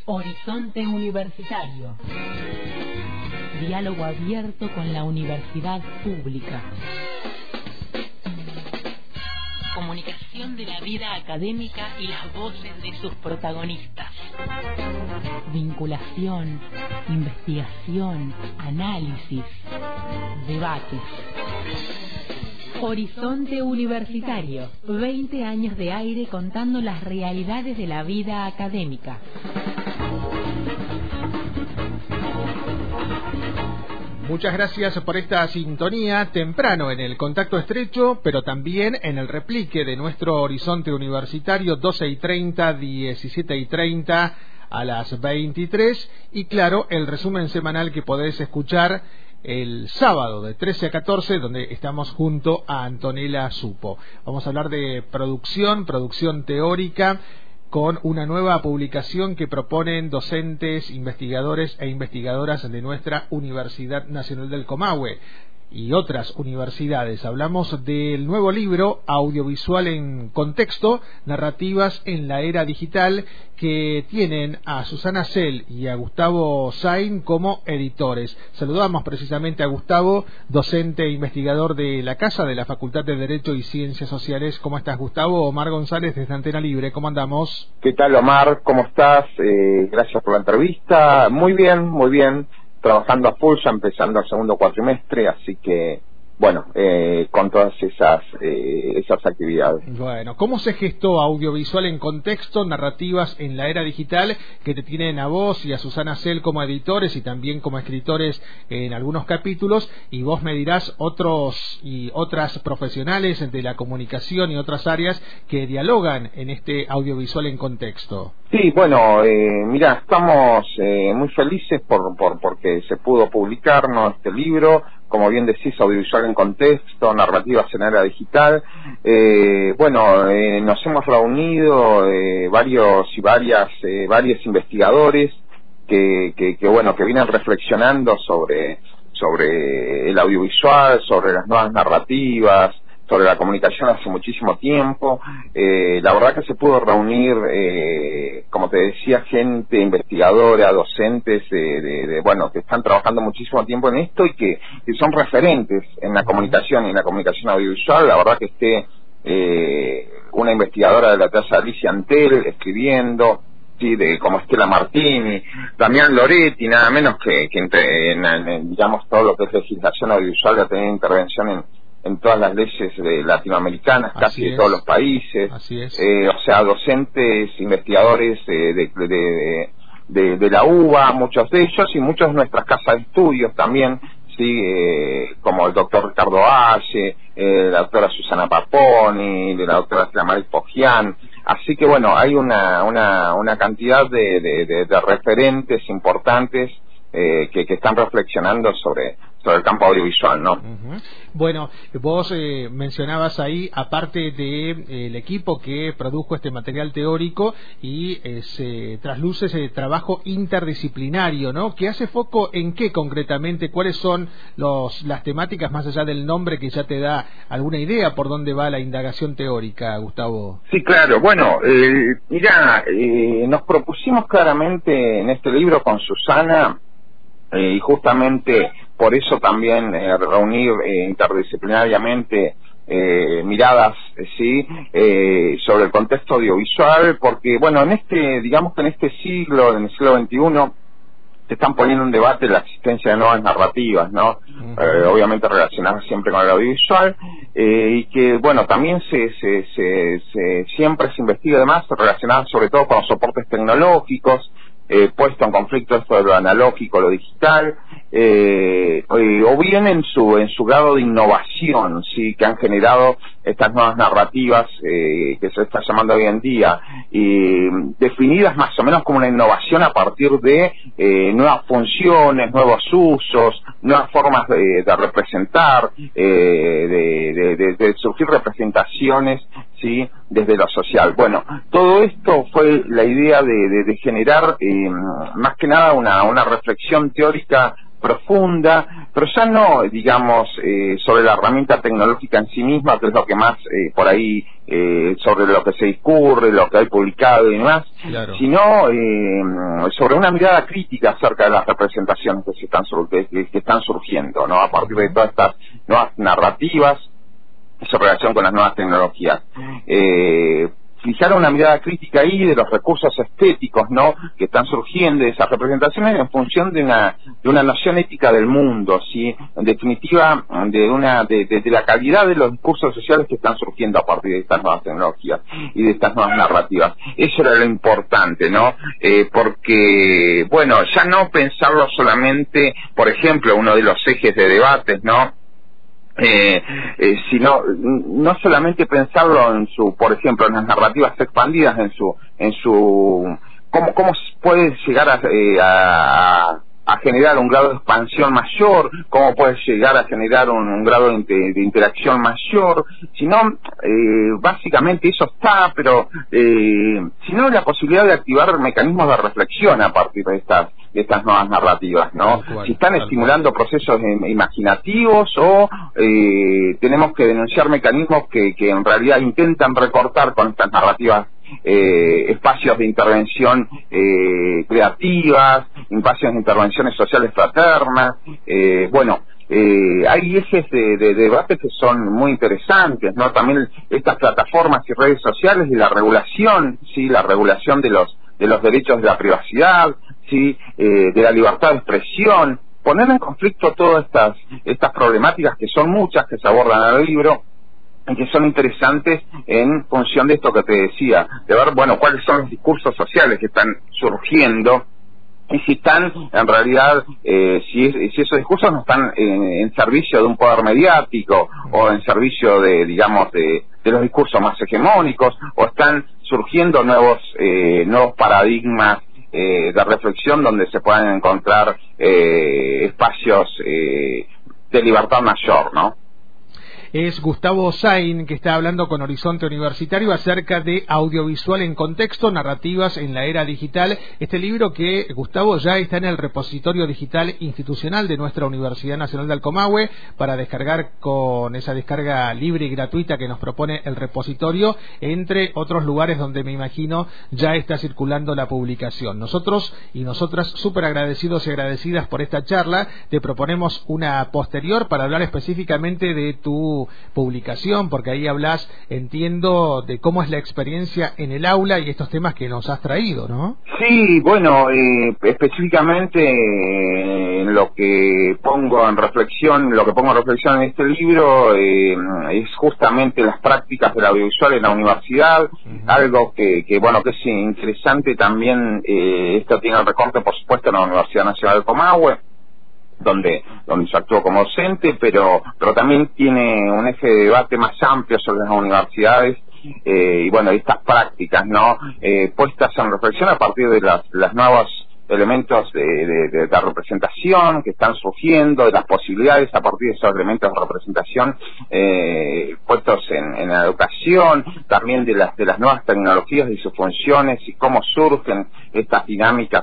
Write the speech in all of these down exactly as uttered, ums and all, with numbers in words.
Horizonte Universitario. Diálogo abierto con la universidad pública. Comunicación de la vida académica y las voces de sus protagonistas. Vinculación, investigación, análisis, debates. Horizonte Universitario, veinte años de aire contando las realidades de la vida académica. Muchas gracias por esta sintonía temprano en el contacto estrecho, pero también en el replique de nuestro Horizonte Universitario, doce y treinta, diecisiete y treinta a las veintitrés, y claro, el resumen semanal que podés escuchar el sábado de trece a catorce, donde estamos junto a Antonella Supo. Vamos a hablar de producción, producción teórica, con una nueva publicación que proponen docentes, investigadores e investigadoras de nuestra Universidad Nacional del Comahue y otras universidades. Hablamos del nuevo libro Audiovisual en Contexto, Narrativas en la Era Digital, que tienen a Susana Sell y a Gustavo Sain como editores. Saludamos precisamente a Gustavo, docente e investigador de la Casa de la Facultad de Derecho y Ciencias Sociales. ¿Cómo estás, Gustavo? Omar González desde Antena Libre. ¿Cómo andamos? ¿Qué tal, Omar? ¿Cómo estás? Eh, gracias por la entrevista. Muy bien, muy bien. Trabajando a full, ya empezando el segundo cuatrimestre, así que, bueno, eh, con todas esas eh, esas actividades. Bueno, ¿cómo se gestó Audiovisual en Contexto, Narrativas en la Era Digital, que te tienen a vos y a Susana Sell como editores y también como escritores en algunos capítulos, y vos me dirás otros y otras profesionales de la comunicación y otras áreas que dialogan en este Audiovisual en Contexto? Sí, bueno, eh, mira, estamos eh, muy felices por, por porque se pudo publicarnos este libro, como bien decís, Audiovisual en Contexto, Narrativas en la Era Digital. Eh, bueno, eh, nos hemos reunido eh, varios y varias, eh, varios investigadores que, que, que, bueno, que vienen reflexionando sobre, sobre el audiovisual, sobre las nuevas narrativas, sobre la comunicación hace muchísimo tiempo. Eh, la verdad que se pudo reunir, eh, como te decía, gente investigadora, docentes, de, de, de, bueno, que están trabajando muchísimo tiempo en esto y que, que son referentes en la comunicación y en la comunicación audiovisual. La verdad que esté eh, una investigadora de la talla Alicia Antel escribiendo, sí, de como Estela Martini, Damián Loretti, nada menos que, que entre, en, en, digamos, todo lo que es legislación audiovisual, ha tenido intervención en en todas las leyes de latinoamericanas, Así casi es. de todos los países. Así es. Eh, o sea, docentes, investigadores eh, de, de, de, de, de la U B A, muchos de ellos, y muchos de nuestras casas de estudios también, sí, eh, como el doctor Ricardo Aye, eh, la doctora Susana Paponi, la doctora Estela Poggian. Así que bueno, hay una, una, una cantidad de, de, de, de referentes importantes eh, que, que están reflexionando sobre sobre el campo audiovisual, ¿no? Uh-huh. Bueno, vos eh, mencionabas ahí, aparte de eh, el equipo que produjo este material teórico, y eh, se trasluce ese trabajo interdisciplinario, ¿no? ¿Que hace foco en qué concretamente? ¿Cuáles son los las temáticas, más allá del nombre, que ya te da alguna idea por dónde va la indagación teórica, Gustavo? Sí, claro. Bueno, eh, mira, eh, nos propusimos claramente en este libro con Susana, eh, y justamente por eso también eh, reunir eh, interdisciplinariamente eh, miradas, eh, sí, eh, sobre el contexto audiovisual, porque bueno, en este, digamos que en este siglo, en el siglo veintiuno, se están poniendo en debate la existencia de nuevas narrativas, ¿no? Uh-huh. Eh, obviamente relacionadas siempre con el audiovisual, eh, y que bueno, también se, se, se, se siempre se investiga además relacionadas sobre todo con los soportes tecnológicos, Eh, puesto en conflicto esto de lo analógico, lo digital, eh, eh, o bien en su en su grado de innovación, sí, que han generado estas nuevas narrativas eh, que se está llamando hoy en día, y definidas más o menos como una innovación a partir de eh, nuevas funciones, nuevos usos, nuevas formas de, de representar, eh, de, de, de, de surgir representaciones, sí, desde lo social. Bueno, todo esto fue la idea de, de, de generar eh, más que nada una, una reflexión teórica profunda, pero ya no, digamos, eh, sobre la herramienta tecnológica en sí misma, que es lo que más eh, por ahí, eh, sobre lo que se discurre, lo que hay publicado y demás, claro. sino eh, sobre una mirada crítica acerca de las representaciones que se están, que, que están surgiendo, ¿no? A partir de todas estas nuevas narrativas, en su relación con las nuevas tecnologías. Eh, fijar una mirada crítica ahí de los recursos estéticos, ¿no?, que están surgiendo de esas representaciones en función de una de una noción ética del mundo, sí, en definitiva de una de, de, de la calidad de los discursos sociales que están surgiendo a partir de estas nuevas tecnologías y de estas nuevas narrativas. Eso era lo importante, ¿no? Eh, porque, bueno, ya no pensarlo solamente, por ejemplo, uno de los ejes de debates, ¿no?, Eh, eh, sino no solamente pensarlo en su, por ejemplo, en las narrativas expandidas, en su, en su, cómo, cómo puede llegar a, eh, a, a generar un grado de expansión mayor, cómo puede llegar a generar un, un grado de, de interacción mayor, sino eh, básicamente eso está, pero eh, sino la posibilidad de activar mecanismos de reflexión a partir de estas de estas nuevas narrativas, ¿no? Cual, si están estimulando cual. procesos eh, imaginativos o eh, tenemos que denunciar mecanismos que, que en realidad intentan recortar con estas narrativas eh, espacios de intervención eh, creativas, espacios de intervenciones sociales fraternas, eh, bueno, Eh, hay ejes de, de, de debate que son muy interesantes, ¿no? También estas plataformas y redes sociales y la regulación, sí, la regulación de los de los derechos de la privacidad, sí, eh, de la libertad de expresión, poner en conflicto todas estas estas problemáticas que son muchas que se abordan en el libro y que son interesantes en función de esto que te decía, de ver, bueno, cuáles son los discursos sociales que están surgiendo y si están, en realidad, eh, si, si esos discursos no están en, en servicio de un poder mediático o en servicio de, digamos, de, de los discursos más hegemónicos, o están surgiendo nuevos eh, nuevos paradigmas eh, de reflexión donde se puedan encontrar eh, espacios eh, de libertad mayor, ¿no? Es Gustavo Sain, que está hablando con Horizonte Universitario acerca de audiovisual en contexto, narrativas en la era digital. Este libro que, Gustavo, ya está en el repositorio digital institucional de nuestra Universidad Nacional de Alcomahue para descargar con esa descarga libre y gratuita que nos propone el repositorio, entre otros lugares donde me imagino ya está circulando la publicación. Nosotros y nosotras súper agradecidos y agradecidas por esta charla. Te proponemos una posterior para hablar específicamente de tu publicación, porque ahí hablas, entiendo, de cómo es la experiencia en el aula y estos temas que nos has traído, ¿no? Sí, bueno, eh, específicamente eh, en lo que pongo en reflexión, lo que pongo en reflexión en este libro eh, es justamente las prácticas del audiovisual en la universidad, uh-huh. algo que, que, bueno, que es interesante también, eh, esto tiene el recorte, por supuesto, en la Universidad Nacional de Alcomahue, donde donde yo actúo como docente, pero pero también tiene un eje de debate más amplio sobre las universidades eh, y bueno, estas prácticas, ¿no? Eh, puestas en reflexión a partir de las, las nuevos elementos de, de, de, de representación que están surgiendo, de las posibilidades a partir de esos elementos de representación eh, puestos en, en la educación, también de las de las nuevas tecnologías y sus funciones y cómo surgen estas dinámicas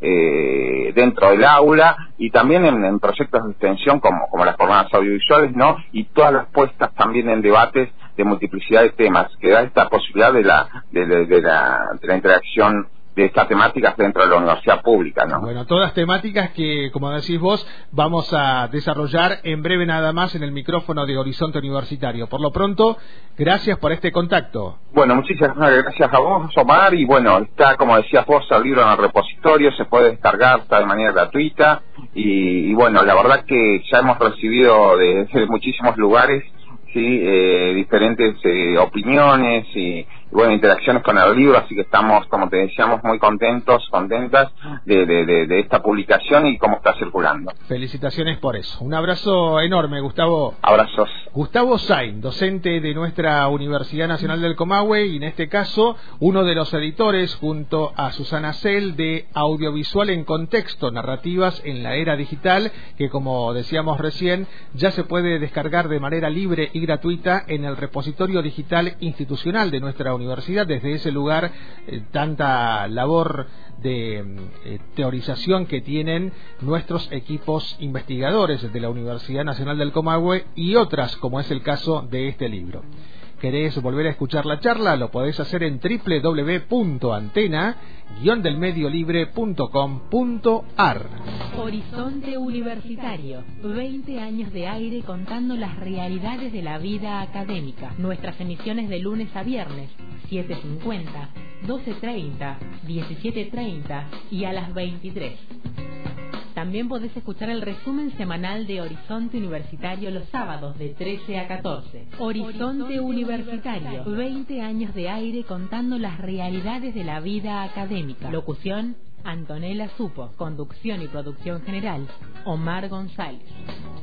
Eh, dentro del aula y también en, en proyectos de extensión como, como las jornadas audiovisuales, ¿no? Y todas las puestas también en debates de multiplicidad de temas, que da esta posibilidad de la de, de, de la, de la interacción de estas temáticas dentro de la universidad pública, ¿no? Bueno, todas temáticas que, como decís vos, vamos a desarrollar en breve nada más en el micrófono de Horizonte Universitario. Por lo pronto, gracias por este contacto. Bueno, muchísimas gracias a vos, Omar, y bueno, está, como decías vos, el libro en el repositorio, se puede descargar, está de manera gratuita, y, y bueno, la verdad que ya hemos recibido de, de muchísimos lugares, sí, eh, diferentes eh, opiniones y, y bueno, interacciones con el libro, así que estamos, como te decíamos, muy contentos, contentas de, de, de, de esta publicación y cómo está circulando. Felicitaciones por eso. Un abrazo enorme, Gustavo. Abrazos. Gustavo Sain, docente de nuestra Universidad Nacional del Comahue y en este caso uno de los editores junto a Susana Cel de Audiovisual en Contexto, narrativas en la era digital, que como decíamos recién ya se puede descargar de manera libre y gratuita en el repositorio digital institucional de nuestra universidad. Desde ese lugar, eh, tanta labor de eh, teorización que tienen nuestros equipos investigadores de la Universidad Nacional del Comahue y otras, como es el caso de este libro. ¿Querés volver a escuchar la charla? Lo podés hacer en doble u doble u doble u punto antena guion del medio libre punto com punto a r. Horizonte Universitario, veinte años de aire contando las realidades de la vida académica. Nuestras emisiones de lunes a viernes, siete cincuenta, doce treinta, diecisiete treinta y a las veintitrés. También podés escuchar el resumen semanal de Horizonte Universitario los sábados de trece a catorce. Horizonte Universitario, veinte años de aire contando las realidades de la vida académica. Locución, Antonella Supo. Conducción y producción general, Omar González.